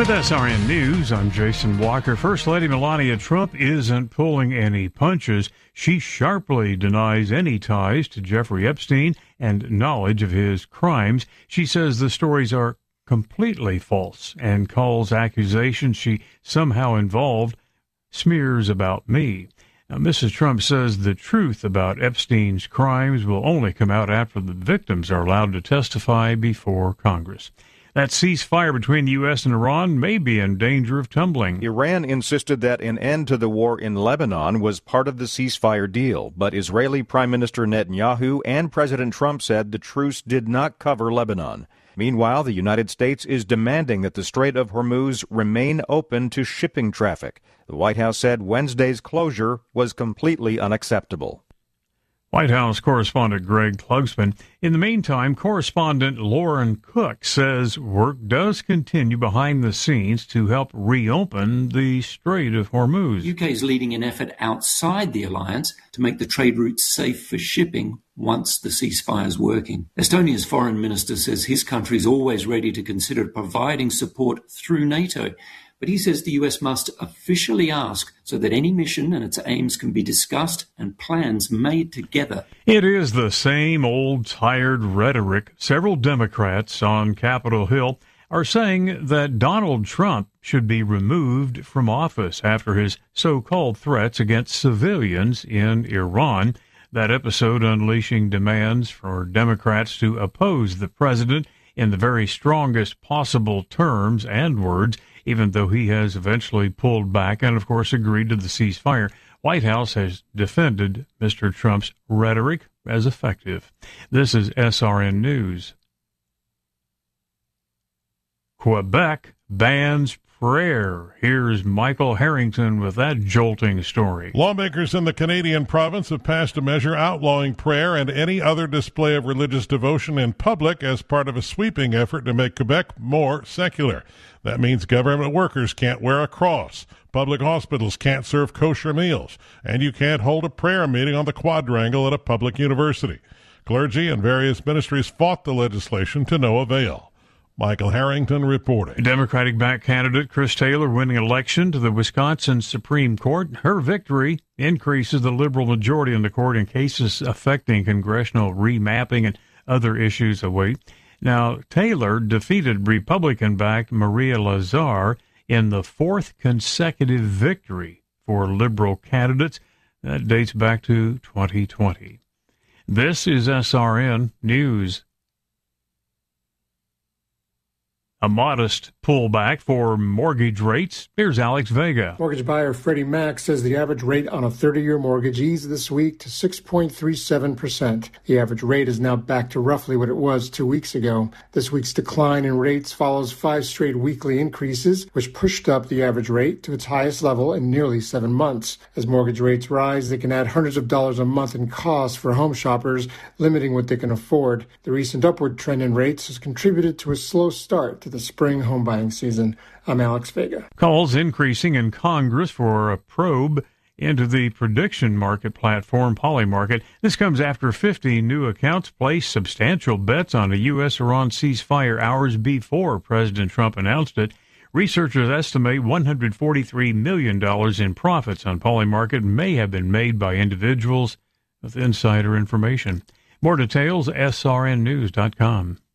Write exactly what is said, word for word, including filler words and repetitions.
With S R N News, I'm Jason Walker. First Lady Melania Trump isn't pulling any punches. She sharply denies any ties to Jeffrey Epstein and knowledge of his crimes. She says the stories are completely false and calls accusations she somehow involved smears about me. Now, Missus Trump says the truth about Epstein's crimes will only come out after the victims are allowed to testify before Congress. That ceasefire between the U S and Iran may be in danger of tumbling. Iran insisted that an end to the war in Lebanon was part of the ceasefire deal, but Israeli Prime Minister Netanyahu and President Trump said the truce did not cover Lebanon. Meanwhile, the United States is demanding that the Strait of Hormuz remain open to shipping traffic. The White House said Wednesday's closure was completely unacceptable. White House correspondent Greg Klugsman. In the meantime, correspondent Lauren Cook says work does continue behind the scenes to help reopen the Strait of Hormuz. U K is leading an effort outside the alliance to make the trade routes safe for shipping once the ceasefire is working. Estonia's foreign minister says his country is always ready to consider providing support through NATO. But he says the U S must officially ask so that any mission and its aims can be discussed and plans made together. It is the same old tired rhetoric. Several Democrats on Capitol Hill are saying that Donald Trump should be removed from office after his so-called threats against civilians in Iran. That episode unleashing demands for Democrats to oppose the president in the very strongest possible terms and words, even though he has eventually pulled back and, of course, agreed to the ceasefire. White House has defended Mister Trump's rhetoric as effective. This is S R N News. Quebec bans prayer. Here's Michael Harrington with that jolting story. Lawmakers in the Canadian province have passed a measure outlawing prayer and any other display of religious devotion in public as part of a sweeping effort to make Quebec more secular. That means government workers can't wear a cross, public hospitals can't serve kosher meals, and you can't hold a prayer meeting on the quadrangle at a public university. Clergy and various ministries fought the legislation to no avail. Michael Harrington reporting. Democratic-backed candidate Chris Taylor winning election to the Wisconsin Supreme Court. Her victory increases the liberal majority in the court in cases affecting congressional remapping and other issues await. Now, Taylor defeated Republican-backed Maria Lazar in the fourth consecutive victory for liberal candidates. That dates back to twenty twenty. This is S R N News. A modest pullback for mortgage rates. Here's Alex Vega. Mortgage buyer Freddie Mac says the average rate on a thirty-year mortgage eased this week to six point three seven percent. The average rate is now back to roughly what it was two weeks ago. This week's decline in rates follows five straight weekly increases, which pushed up the average rate to its highest level in nearly seven months. As mortgage rates rise, they can add hundreds of dollars a month in costs for home shoppers, limiting what they can afford. The recent upward trend in rates has contributed to a slow start to the spring home buying season. I'm Alex Vega. Calls increasing in Congress for a probe into the prediction market platform Polymarket. This comes after fifty new accounts placed substantial bets on a U S Iran ceasefire hours before President Trump announced it. Researchers estimate one hundred forty-three million dollars in profits on Polymarket may have been made by individuals with insider information. More details, S R N news dot com.